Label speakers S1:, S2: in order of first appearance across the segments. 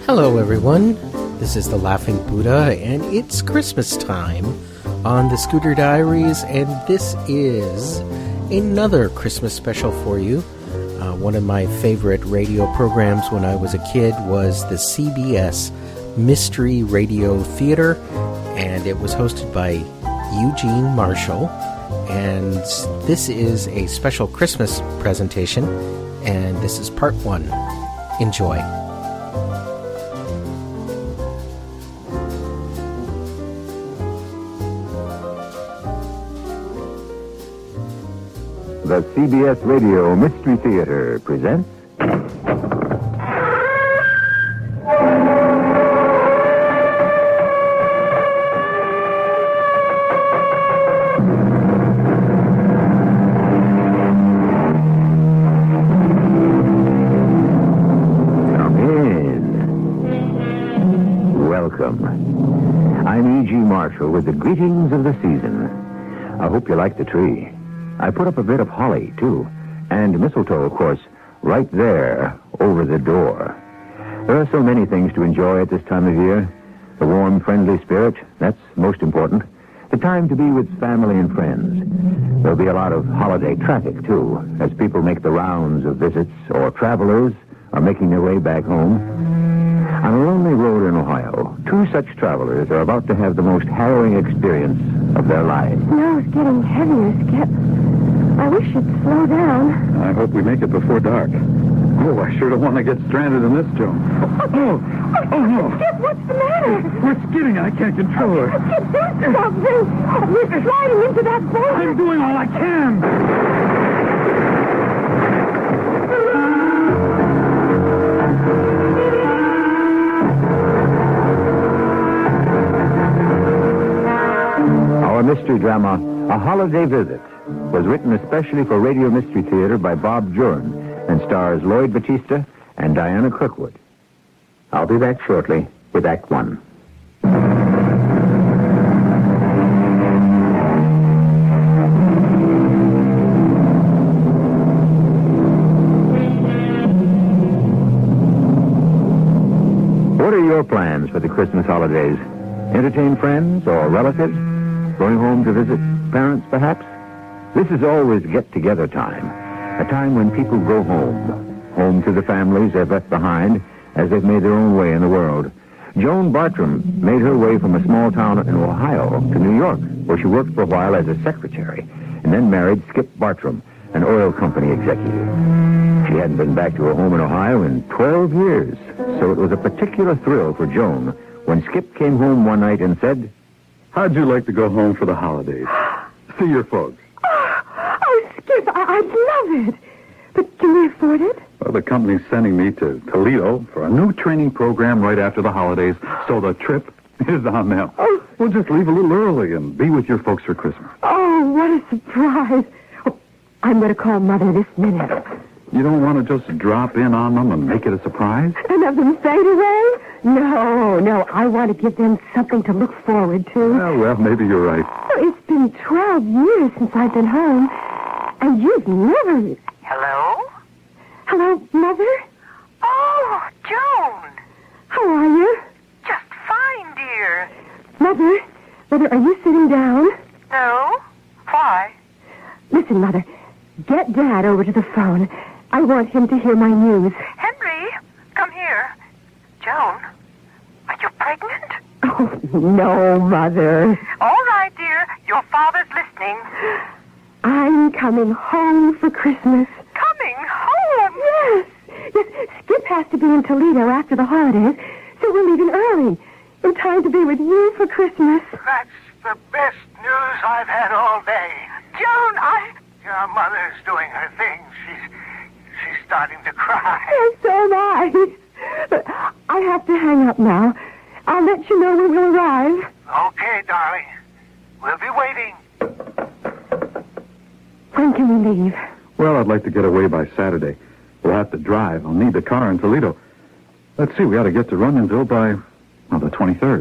S1: Hello, everyone. This is the Laughing Buddha, and it's Christmas time on the Scooter Diaries, and this is another Christmas special for you. One of my favorite radio programs when I was a kid was the CBS Mystery Radio Theater, and it was hosted by Eugene Marshall. And this is a special Christmas presentation, and this is part one. Enjoy.
S2: The CBS Radio Mystery Theater presents... Come in. Welcome. I'm E.G. Marshall with the greetings of the season. I hope you like the tree. I put up a bit of holly, too, and mistletoe, of course, right there over the door. There are so many things to enjoy at this time of year. The warm, friendly spirit, that's most important. The time to be with family and friends. There'll be a lot of holiday traffic, too, as people make the rounds of visits or travelers are making their way back home. On a lonely road in Ohio, two such travelers are about to have the most harrowing experience of their lives.
S3: Snow's getting heavier, Skip. I wish you'd slow down.
S4: I hope we make it before dark. Oh, I sure don't want to get stranded in this junk. Oh, no.
S3: Skip, what's the matter?
S4: We're skidding. I can't control her.
S3: Skip, don't stop. We're sliding into that boat.
S4: I'm doing all I can.
S2: Our mystery drama, A Holiday Visit, was written especially for Radio Mystery Theater by Bob Juren and stars Lloyd Battista and Diana Kirkwood. I'll be back shortly with Act One. What are your plans for the Christmas holidays? Entertain friends or relatives? Going home to visit parents, perhaps? This is always get-together time, a time when people go home to the families they've left behind as they've made their own way in the world. Joan Bartram made her way from a small town in Ohio to New York, where she worked for a while as a secretary, and then married Skip Bartram, an oil company executive. She hadn't been back to her home in Ohio in 12 years, so it was a particular thrill for Joan when Skip came home one night and said,
S4: How'd you like to go home for the holidays? See your folks.
S3: Oh, Skip, I'd love it. But can we afford it?
S4: Well, the company's sending me to Toledo for a new training program right after the holidays, so the trip is on them.
S3: Oh.
S4: We'll just leave a little early and be with your folks for Christmas.
S3: Oh, what a surprise. Oh, I'm going to call Mother this minute.
S4: You don't want to just drop in on them and make it a surprise?
S3: And have them fade away? No, I want to give them something to look forward to.
S4: Well, maybe you're right.
S3: Oh, it's been 12 years since I've been home, and you've never...
S5: Hello?
S3: Hello, Mother?
S5: Oh, Joan.
S3: How are you?
S5: Just fine, dear.
S3: Mother, are you sitting down?
S5: No? Why?
S3: Listen, Mother, get Dad over to the phone. I want him to hear my news.
S5: Henry, come here. Joan, are you pregnant?
S3: Oh, no, Mother.
S5: All right, dear. Your father's listening.
S3: I'm coming home for Christmas.
S5: Coming home?
S3: Yes. Skip has to be in Toledo after the holidays, so we're leaving early, in time to be with you for Christmas.
S6: That's the best news I've had all day.
S5: Joan,
S6: Your mother's doing her thing. She's starting to cry.
S3: Yes, so am I. But I have to hang up now. I'll let you know when we'll arrive.
S6: Okay, darling. We'll be waiting.
S3: When can we leave?
S4: Well, I'd like to get away by Saturday. We'll have to drive. I'll need the car in Toledo. Let's see, we ought to get to Runionville by, the 23rd.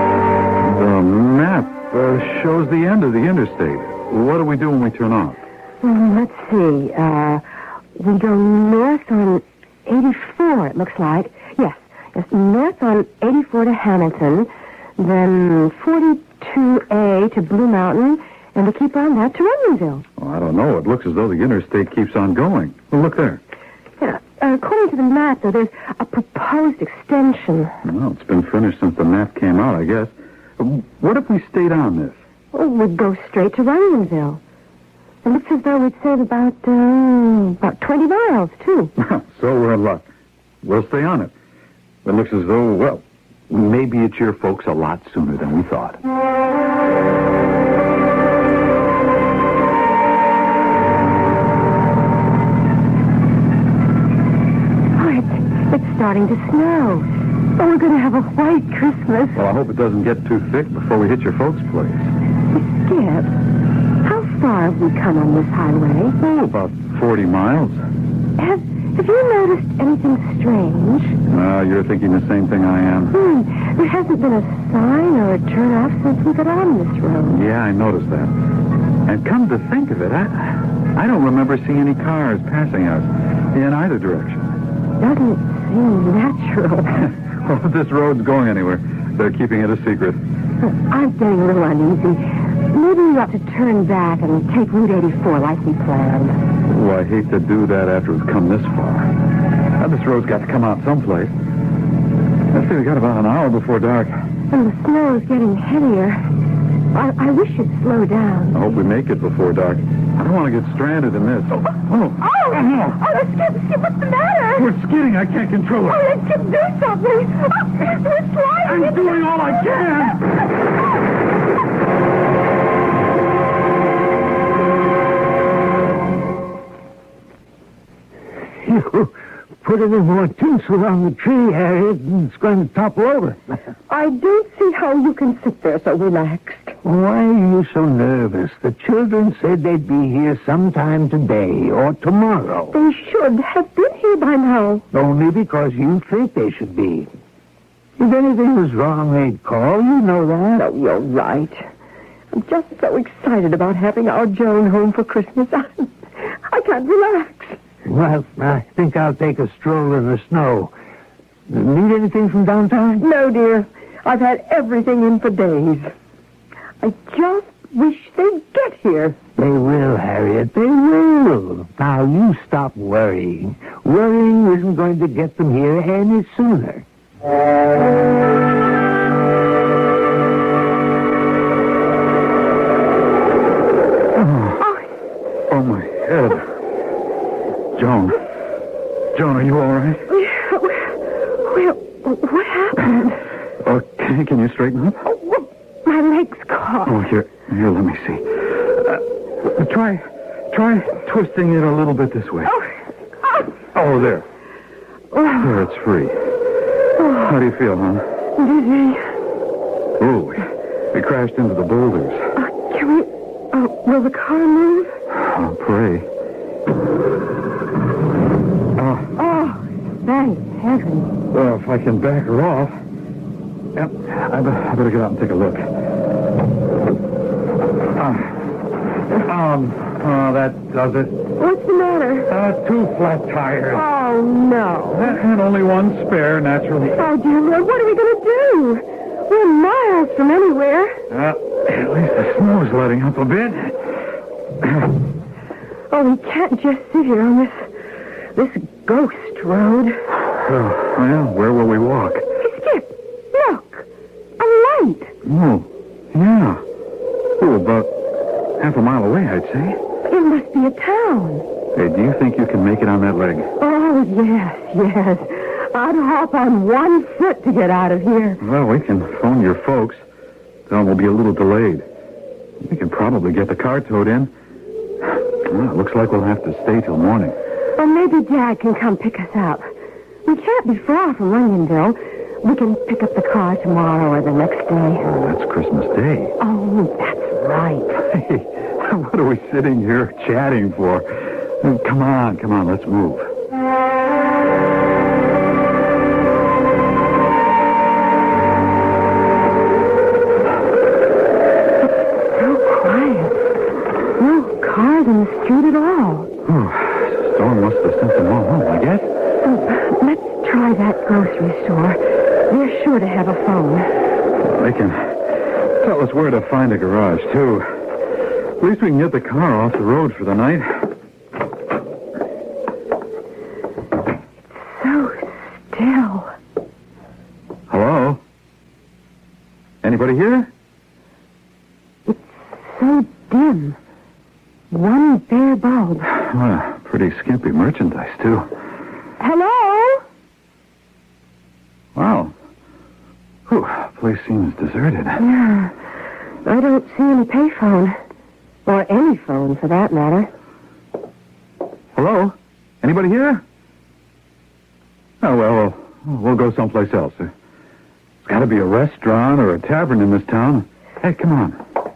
S4: The map shows the end of the interstate. What do we do when we turn off?
S3: Let's see. We go north on 84, it looks like. Yes, north on 84 to Hamilton, then 42A to Blue Mountain, and we keep on that to Runyonville.
S4: Oh, I don't know. It looks as though the interstate keeps on going. Well, look there.
S3: Yeah, according to the map, though, there's a proposed extension.
S4: Well, it's been finished since the map came out, I guess. What if we stayed on this?
S3: Oh, we'd go straight to Runyonville. It looks as though we'd save about 20 miles, too.
S4: So we're in luck. We'll stay on it. It looks as though, well, maybe it's your folks a lot sooner than we thought.
S3: Oh, it's starting to snow. Oh, we're going to have a white Christmas.
S4: Well, I hope it doesn't get too thick before we hit your folks' place.
S3: Skip, how far have we come on this highway?
S4: Oh, about 40 miles.
S3: Have you noticed anything strange?
S4: You're thinking the same thing I am.
S3: There hasn't been a sign or a turnoff since we got on this road.
S4: Yeah, I noticed that. And come to think of it, I don't remember seeing any cars passing us in either direction.
S3: Doesn't seem natural.
S4: Well, if this road's going anywhere, they're keeping it a secret.
S3: I'm getting a little uneasy. Maybe we ought to turn back and take Route 84 like we planned.
S4: Oh, I hate to do that after we've come this far. Now, this road's got to come out someplace. Let's say we got about an hour before dark.
S3: And the snow's getting heavier. I wish you'd slow down.
S4: I hope we make it before dark. I don't want to get stranded in this.
S3: Oh, Skip, what's the matter?
S4: We're skidding. I can't control it.
S3: Oh, Skip, do something. We're sliding.
S4: I'm doing all I can.
S7: You put any more tinsel on the tree, Harriet, and it's going to topple over.
S3: I don't see how you can sit there so relaxed.
S7: Why are you so nervous? The children said they'd be here sometime today or tomorrow.
S3: They should have been here by now.
S7: Only because you think they should be. If anything was wrong, they'd call. You know that.
S3: No, you're right. I'm just so excited about having our Joan home for Christmas. I can't relax.
S7: Well, I think I'll take a stroll in the snow. Need anything from downtown?
S3: No, dear. I've had everything in for days. I just wish they'd get here.
S7: They will, Harriet. They will. Now, you stop worrying. Worrying isn't going to get them here any sooner.
S4: Oh, my head. Joan, are you all right?
S3: Well, what happened?
S4: Can you straighten up?
S3: Oh, my leg's caught.
S4: Oh, here, let me see. Try twisting it a little bit this way. Oh, there. There, it's free. How do you feel, huh?
S3: Dizzy.
S4: Oh, we crashed into the boulders.
S3: Can we... will the car move?
S4: I'll pray.
S3: Thank heaven.
S4: Well, if I can back her off. Yep, I better get out and take a look. That does it.
S3: What's the matter?
S4: 2 flat tires.
S3: Oh, no.
S4: And only one spare, naturally.
S3: Oh, dear Lord, what are we going to do? We're miles from anywhere.
S4: At least the snow's letting up a bit.
S3: Oh, we can't just sit here on this ghost road.
S4: Well, where will we walk?
S3: Skip, look. A light.
S4: Oh, yeah. Oh, about half a mile away, I'd say.
S3: It must be a town.
S4: Hey, do you think you can make it on that leg?
S3: Oh, yes. I'd hop on one foot to get out of here.
S4: Well, we can phone your folks. Tell them we'll be a little delayed. We can probably get the car towed in. Well, it looks like we'll have to stay till morning.
S3: Or maybe Dad can come pick us up. We can't be far from Runyonville. We can pick up the car tomorrow or the next day.
S4: Oh, that's Christmas Day.
S3: Oh, that's right.
S4: Hey, what are we sitting here chatting for? Come on, let's move.
S3: So quiet. No cars sound in the street at all.
S4: Oh, the storm must have sent them all home, I guess.
S3: Let's try that grocery store. They're sure to have a phone.
S4: They can tell us where to find a garage, too. At least we can get the car off the road for the night.
S3: So still.
S4: Hello? Anybody here?
S3: It's so dim. One bare bulb.
S4: Well, pretty skimpy merchandise, too.
S3: Hello?
S4: Wow. Whew, the place seems deserted.
S3: Yeah. I don't see any payphone. Or any phone, for that matter.
S4: Hello? Anybody here? Oh, well, we'll go someplace else. There's got to be a restaurant or a tavern in this town. Hey, come on.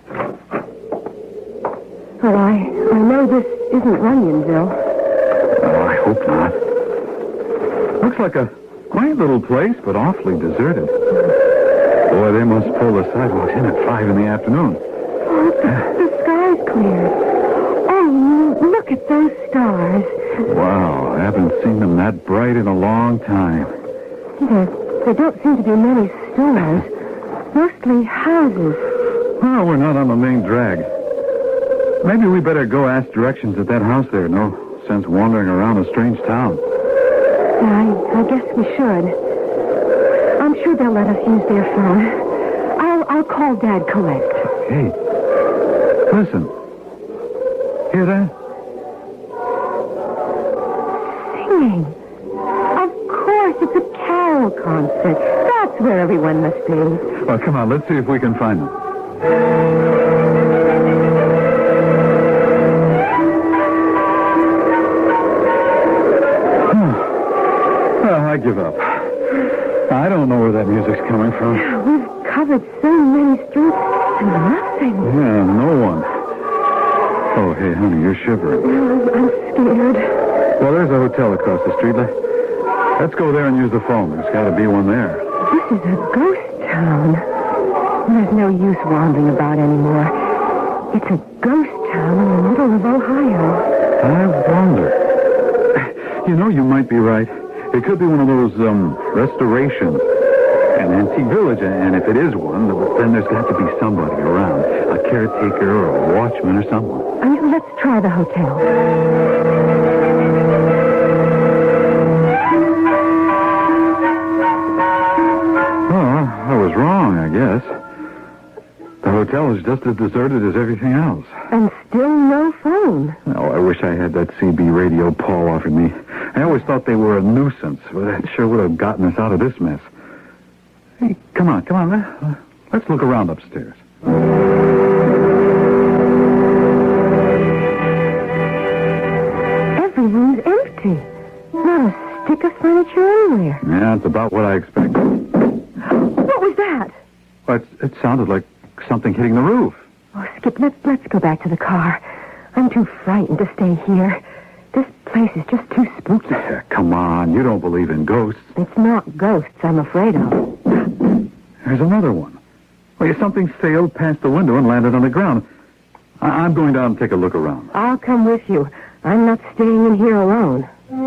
S3: Well, I know this isn't Runyonville.
S4: Oh, I hope not. Looks like a quaint little place, but awfully deserted. Boy, they must pull the sidewalks in at 5 in the afternoon.
S3: Oh, the sky's clear. Oh, look at those stars.
S4: Wow, I haven't seen them that bright in a long time.
S3: There don't seem to be many stores. Mostly houses.
S4: Well, we're not on the main drag. Maybe we better go ask directions at that house there. No sense wandering around a strange town.
S3: I guess we should. I'm sure they'll let us use their phone. I'll call Dad collect.
S4: Hey, listen. Hear that?
S3: Singing. Of course, it's a carol concert. That's where everyone must be.
S4: Well, come on, let's see if we can find them. Well, I give up. I don't know where that music's coming from.
S3: We've covered so many streets and nothing.
S4: Yeah, no one. Oh, hey, honey, you're shivering.
S3: I'm scared.
S4: Well, there's a hotel across the street. Let's go there and use the phone. There's got to be one there.
S3: This is a ghost town. There's no use wandering about anymore. It's a ghost town in the middle of Ohio.
S4: I wonder. You know, you might be right. It could be one of those, restorations. An antique village, and if it is one, then there's got to be somebody around. A caretaker or a watchman or someone.
S3: Let's try the hotel.
S4: Oh, I was wrong, I guess. The hotel is just as deserted as everything else.
S3: And still no phone.
S4: Oh, I wish I had that CB radio Paul offered me. I always thought they were a nuisance, but that sure would have gotten us out of this mess. Hey, come on. Let's look around upstairs.
S3: Every room's empty. Not a stick of furniture anywhere.
S4: Yeah, it's about what I expected.
S3: What was that?
S4: Well, it sounded like something hitting the roof.
S3: Oh, Skip, let's go back to the car. I'm too frightened to stay here. This place is just too spooky.
S4: Yeah, come on, you don't believe in ghosts.
S3: It's not ghosts I'm afraid of.
S4: There's another one. Well, something sailed past the window and landed on the ground. I'm going down and take a look around.
S3: I'll come with you. I'm not staying in here alone.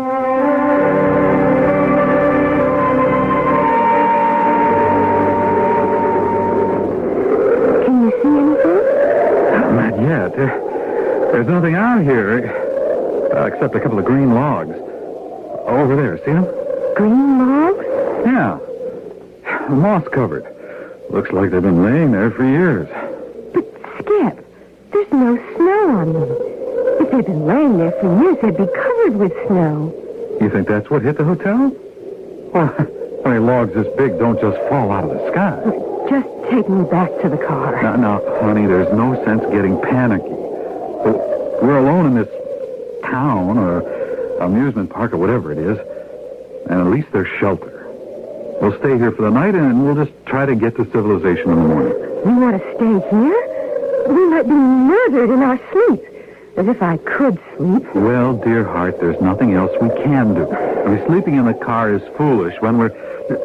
S3: Can you see anything?
S4: Not yet. There's nothing out here. Except a couple of green logs. Over there, see them?
S3: Green logs?
S4: Yeah. Moss covered. Looks like they've been laying there for years.
S3: But, Skip, there's no snow on them. If they'd been laying there for years, they'd be covered with snow.
S4: You think that's what hit the hotel? Well, I mean, logs this big don't just fall out of the sky.
S3: Just take me back to the car.
S4: Now, honey, there's no sense getting panicky. We're alone in this town or amusement park or whatever it is, and at least there's shelter. We'll stay here for the night, and we'll just try to get to civilization in the morning.
S3: You want to stay here? We might be murdered in our sleep. As if I could sleep.
S4: Well, dear heart, there's nothing else we can do. I mean, sleeping in the car is foolish when we're...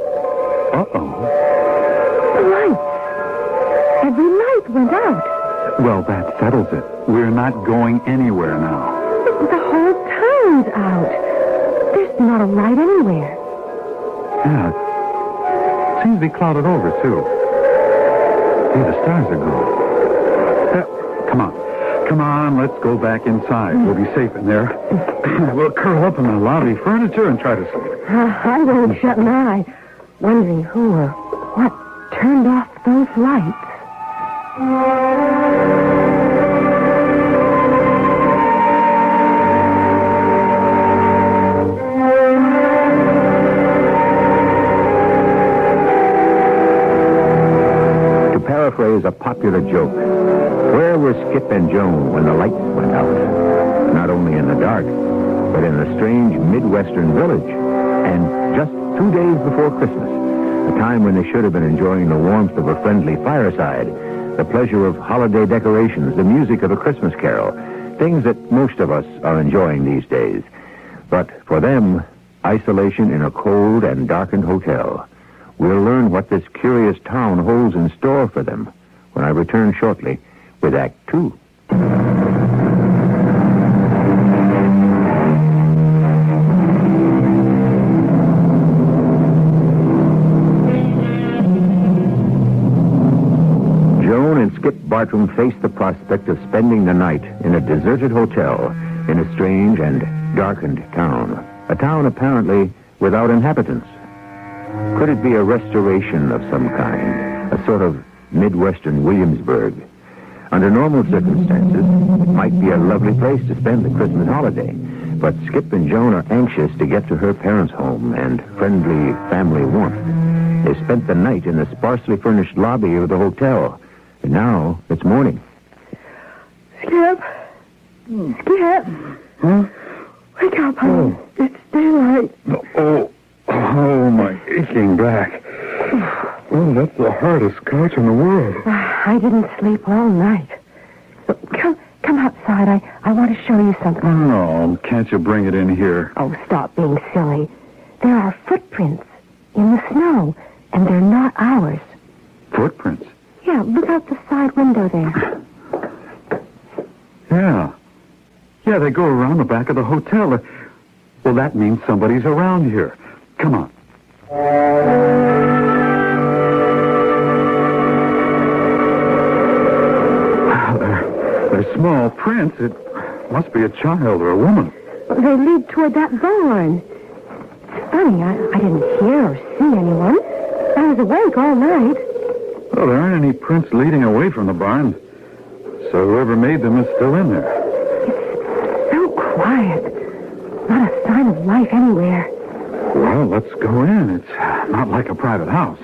S4: Uh-oh.
S3: The lights. Every light went out.
S4: Well, that settles it. We're not going anywhere now.
S3: The whole town's out. There's not a light anywhere.
S4: Yeah. It seems to be clouded over, too. See, the stars are gone. Come on. Come on, let's go back inside. We'll be safe in there. We'll curl up in the lobby furniture and try to sleep.
S3: I won't shut an eye, wondering who or what turned off those lights.
S2: To paraphrase a popular joke, where were Skip and Joan when the lights went out? Not only in the dark, but in a strange Midwestern village. And just 2 days before Christmas, a time when they should have been enjoying the warmth of a friendly fireside, the pleasure of holiday decorations, the music of a Christmas carol, things that most of us are enjoying these days. But for them, isolation in a cold and darkened hotel. We'll learn what this curious town holds in store for them when I return shortly with Act 2. Joan and Skip Bartram face the prospect of spending the night in a deserted hotel in a strange and darkened town. A town apparently without inhabitants. Could it be a restoration of some kind? A sort of Midwestern Williamsburg? Under normal circumstances, it might be a lovely place to spend the Christmas holiday. But Skip and Joan are anxious to get to her parents' home and friendly family warmth. They spent the night in the sparsely furnished lobby of the hotel. And now it's morning.
S3: Skip. Skip.
S4: Huh?
S3: Wake up, honey. It's daylight.
S4: Oh, my aching back. Oh, that's the hardest couch in the world.
S3: I didn't sleep all night. Come outside. I want to show you something.
S4: No, can't you bring it in here?
S3: Oh, stop being silly. There are footprints in the snow, and they're not ours.
S4: Footprints?
S3: Yeah, look out the side window there.
S4: Yeah. Yeah, they go around the back of the hotel. Well, that means somebody's around here. Come on. They're small prints. It must be a child or a woman.
S3: They lead toward that barn. It's funny, I didn't hear or see anyone. I was awake all night.
S4: Well, there aren't any prints leading away from the barn. So whoever made them is still in there.
S3: It's so quiet. Not a sign of life anywhere.
S4: Well, let's go in. It's not like a private house.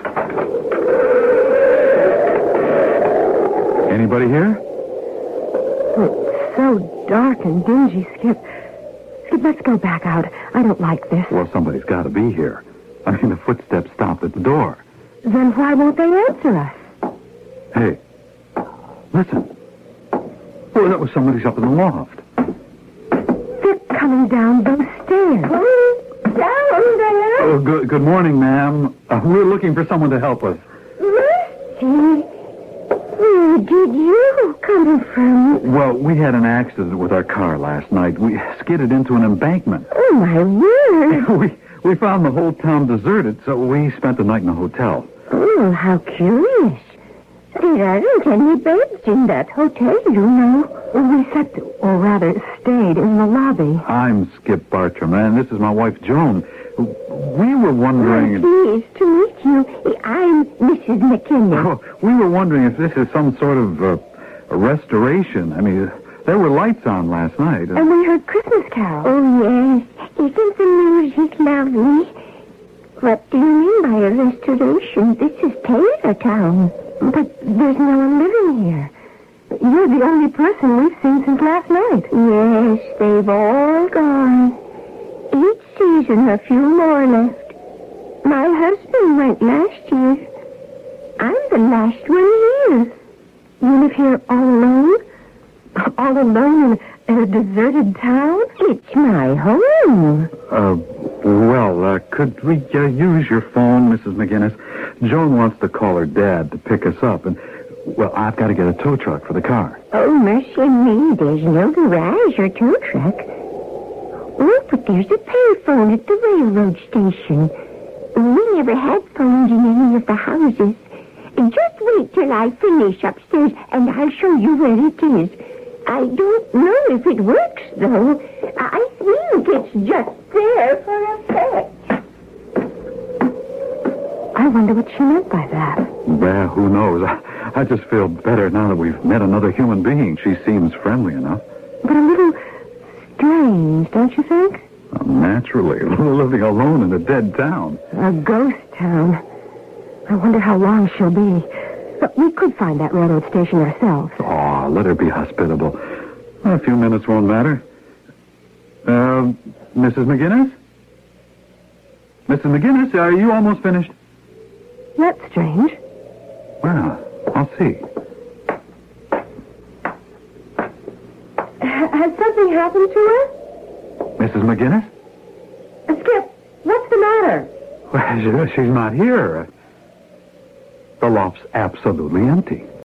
S4: Anybody here?
S3: It's so dark and dingy, Skip. Skip, let's go back out. I don't like this.
S4: Well, somebody's got to be here. I mean, the footsteps stopped at the door.
S3: Then why won't they answer us?
S4: Hey, listen. Oh, that was somebody's up in the loft.
S3: They're coming down those stairs. Down there?
S4: Oh, good morning, ma'am. We're looking for someone to help us.
S3: Mercy. Where did you come from?
S4: Well, we had an accident with our car last night. We skidded into an embankment.
S3: Oh, my word.
S4: We found the whole town deserted, so we spent the night in a hotel.
S3: Oh, how curious. There aren't any beds in that hotel, you know. We slept, or rather stayed, in the lobby.
S4: I'm Skip Bartram, and this is my wife, Joan. We were wondering...
S3: Pleased to meet you. I'm Mrs. McKinley.
S4: Oh, we were wondering if this is some sort of a restoration. I mean, there were lights on last night.
S3: And we heard Christmas carols.
S8: Oh, yes. Isn't the music lovely? What do you mean by a restoration? This is Taylortown.
S3: But there's no one living here. You're the only person we've seen since last night.
S8: Yes, they've all gone. Each season, a few more left. My husband went last year. I'm the last one here.
S3: You live here all alone? All alone in a deserted town?
S8: It's my home.
S4: Could we use your phone, Mrs. McGinnis? Joan wants to call her dad to pick us up, and Well, I've got to get a tow truck for the car.
S8: Oh, mercy me, there's no garage or tow truck. Oh, but there's a payphone at the railroad station. We never had phones in any of the houses. Just wait till I finish upstairs, and I'll show you where it is. I don't know if it works, though. I think it's just there for effect.
S3: I wonder what she meant by that.
S4: Well, who knows? I just feel better now that we've met another human being. She seems friendly enough.
S3: But a little strange, don't you think?
S4: Naturally. Living alone in a dead town.
S3: A ghost town. I wonder how long she'll be. But we could find that railroad station ourselves.
S4: Oh, let her be hospitable. A few minutes won't matter. Mrs. McGinnis? Mrs. McGinnis, are you almost finished?
S3: That's strange.
S4: Well, I'll see.
S3: Has something happened to her?
S4: Mrs. McGinnis?
S3: Skip, what's the matter?
S4: Well, she's not here. The loft's absolutely empty.